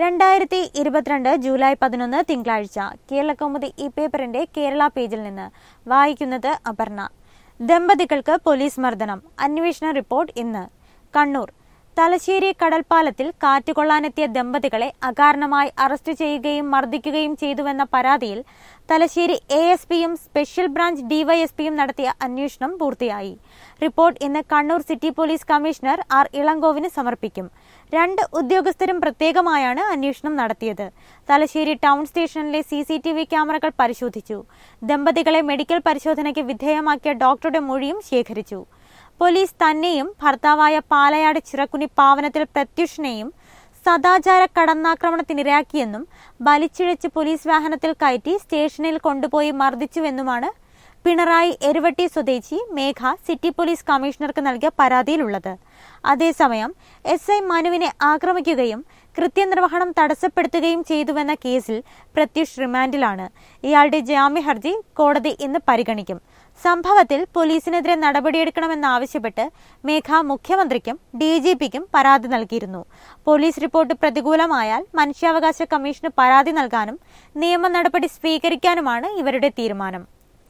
2022 July 11 തിങ്കളാഴ്ച കേരളകൗമുദി ഈ പേപ്പറിന്റെ കേരള പേജിൽ നിന്ന് വായിക്കുന്നത് അപർണ. ദമ്പതികൾക്ക് പോലീസ് മർദ്ദനം, അന്വേഷണ റിപ്പോർട്ട് ഇന്ന്. കണ്ണൂർ തലശ്ശേരി കടൽപ്പാലത്തിൽ കാറ്റുകൊള്ളാനെത്തിയ ദമ്പതികളെ അകാരണമായി അറസ്റ്റ് ചെയ്യുകയും മർദ്ദിക്കുകയും ചെയ്തുവെന്ന പരാതിയിൽ തലശ്ശേരി ASPയും സ്പെഷ്യൽ ബ്രാഞ്ച് DYSPയും നടത്തിയ അന്വേഷണം പൂർത്തിയായി. റിപ്പോർട്ട് ഇന്ന് Kannur city police commissioner R. ഇളങ്കോവിന് സമർപ്പിക്കും. 2 ഉദ്യോഗസ്ഥരും പ്രത്യേകമായാണ് അന്വേഷണം നടത്തിയത്. തലശ്ശേരി ടൗൺ സ്റ്റേഷനിലെ CCTV ക്യാമറകൾ പരിശോധിച്ചു. ദമ്പതികളെ മെഡിക്കൽ പരിശോധനയ്ക്ക് വിധേയമാക്കിയ ഡോക്ടറുടെ മൊഴിയും ശേഖരിച്ചു. പോലീസ് തന്നെയും ഭർത്താവായ പാലയാട് ചിറക്കുനി പാവനത്തിൽ പ്രത്യുഷിനെയും സദാചാര കടന്നാക്രമണത്തിനിരയാക്കിയെന്നും വലിച്ചിഴച്ച് പോലീസ് വാഹനത്തിൽ കയറ്റി സ്റ്റേഷനിൽ കൊണ്ടുപോയി മർദ്ദിച്ചുവെന്നുമാണ് പിണറായി എരുവട്ടി സ്വദേശി മേഘ സിറ്റി പോലീസ് കമ്മീഷണർക്ക് നൽകിയ പരാതിയിലുള്ളത്. അതേസമയം SI മനുവിനെ ആക്രമിക്കുകയും കൃത്യനിർവഹണം തടസ്സപ്പെടുത്തുകയും ചെയ്തുവെന്ന കേസിൽ പ്രത്യുഷ് റിമാൻഡിലാണ്. ഇയാളുടെ ജാമ്യ ഹർജി കോടതി ഇന്ന് പരിഗണിക്കും. സംഭവത്തിൽ പോലീസിനെതിരെ നടപടിയെടുക്കണമെന്നാവശ്യപ്പെട്ട് മേഘ മുഖ്യമന്ത്രിക്കും DGPക്കും പരാതി നൽകിയിരുന്നു. പോലീസ് റിപ്പോർട്ട് പ്രതികൂലമായാൽ മനുഷ്യാവകാശ കമ്മീഷന് പരാതി നൽകാനും നിയമ നടപടി സ്വീകരിക്കാനുമാണ് ഇവരുടെ തീരുമാനം.